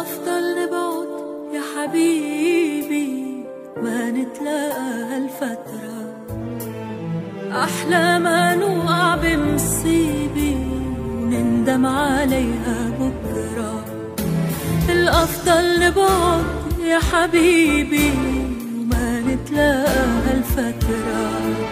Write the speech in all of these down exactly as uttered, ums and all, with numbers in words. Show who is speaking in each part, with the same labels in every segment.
Speaker 1: الأفضل نبعد يا حبيبي ما نتلاقى هالفترة، أحلى ما نوقع بمصيبة ونندم عليها بكرة. الأفضل نبعد يا حبيبي وما نتلاقى هالفترة،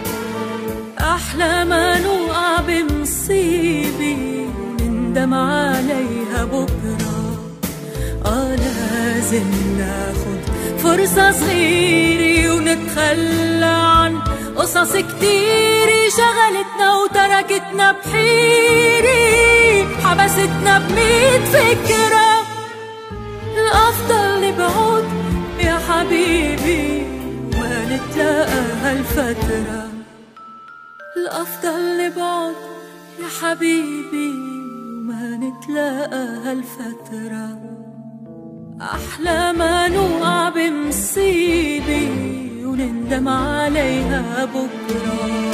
Speaker 1: أحلى ما نوقع بمصيبة ونندم عليها بكرة. آه لازم ناخد فرصة صغيرة ونتخلى عن قصص كتيرة شغلتنا وتركتنا بحيرة، حبستنا بميت فكرة. الأفضل نبعد يا حبيبي وما نتلاقى هالفترة، الأفضل نبعد يا حبيبي وما نتلاقى هالفترة، أحلى ما نوقع بمصيبة ونندم عليها بكرة.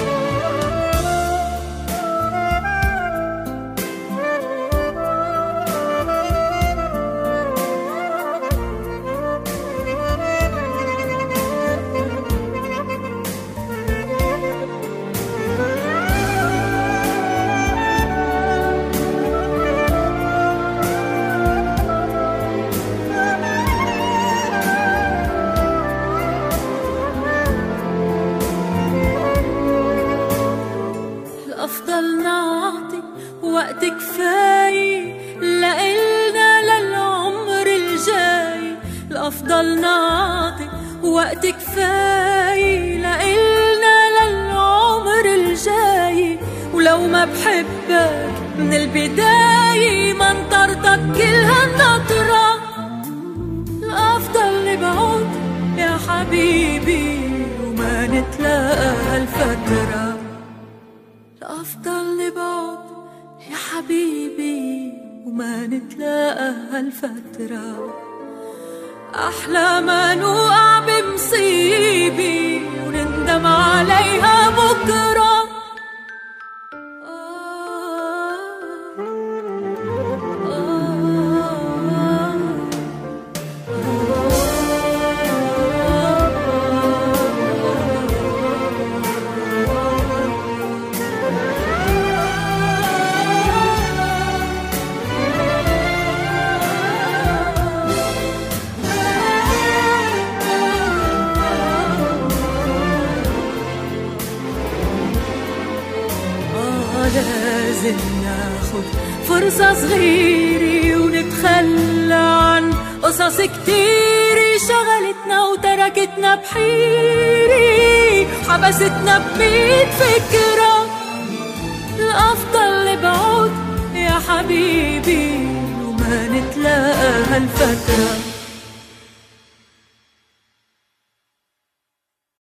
Speaker 1: الأفضل نعطي وقت كفاية لإلنا للعمر الجاي، الأفضل نعطي وقت كفاية لإلنا للعمر الجاي. ولو ما بحبك من البداية ما انطرتك كل هالنطرة، الأفضل نبعد يا حبيبي وما نتلاقى هالفترة، الأفضل نبعد يا حبيبي وما نتلاقى هالفترة، أحلى ما نوقع بمصيبة ونندم عليها بكرة. لازم ناخد فرصة صغيرة ونتخلى عن قصص كتيرة شغلتنا وتركتنا بحيرة، حبستنا بميت فكرة. الأفضل نبعد يا حبيبي وما نتلاقى هالفترة،